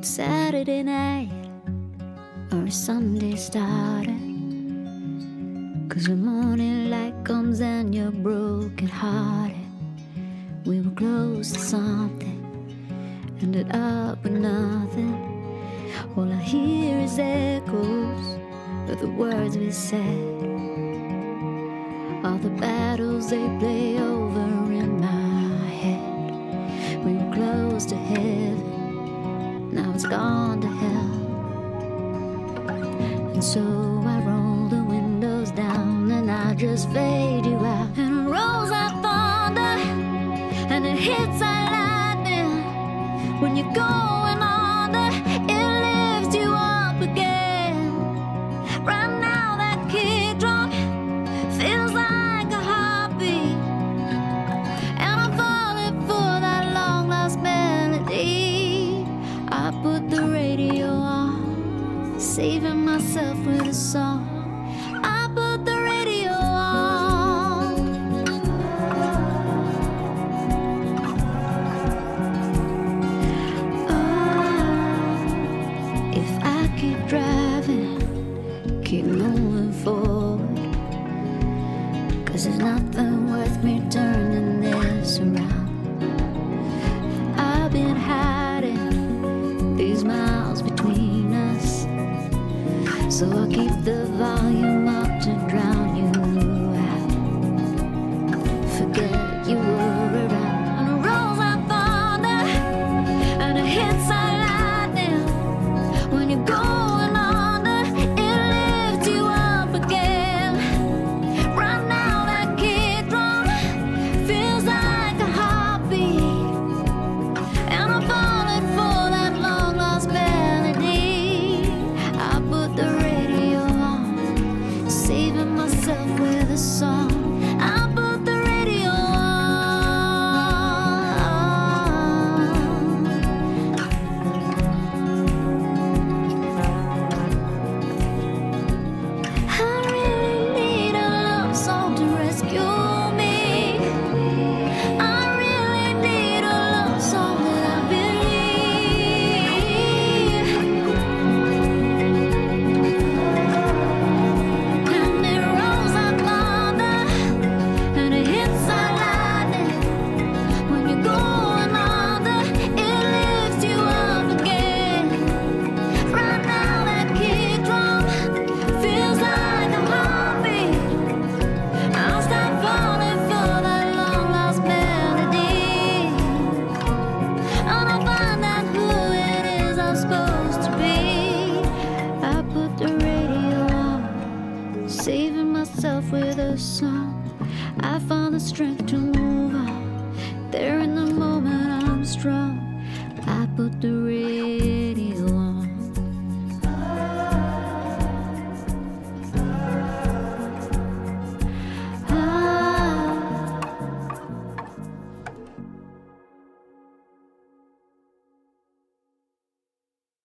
Saturday night or Sunday started, 'cause the morning light comes and you're broken hearted. We were close to something, ended up with nothing. All I hear is echoes of the words we said, all the battles they play over in my head. We were close to heaven, now it's gone to hell. And so I roll the windows down and I just fade you out. And it rolls like thunder and it hits like lightning. When you're going under, it lifts you up again. Right now that kick drum feels like a heartbeat, and I'm falling for that long lost melody. I put the radio on, saving myself with a song. I put the radio on. Oh, if I keep driving, keep moving forward, 'cause there's nothing worth me turning this around. I've been hiding these miles between us, so I'll keep the volume up to drown you out. Forget you were around. And it rolls like thunder and it hits like lightning. When you're going under, it lifts you up again. Right now that kick drum feels like a heartbeat, and I'm falling for that long lost melody. I put the radio on, saving myself with a song. I put the radio on. I really need a love song to rescue me. I really need a love song that I believe. And it rolls like thunder and it hits like lightning. When you're going under, it lifts you up again. Right now that kick drum feels like a heartbeat. I'll stop falling for that long lost melody, and I'll find out who it is I'm supposed to be. I put the radio on, saving myself with a song. I found the strength to move on. There in the moment I'm strong. I put the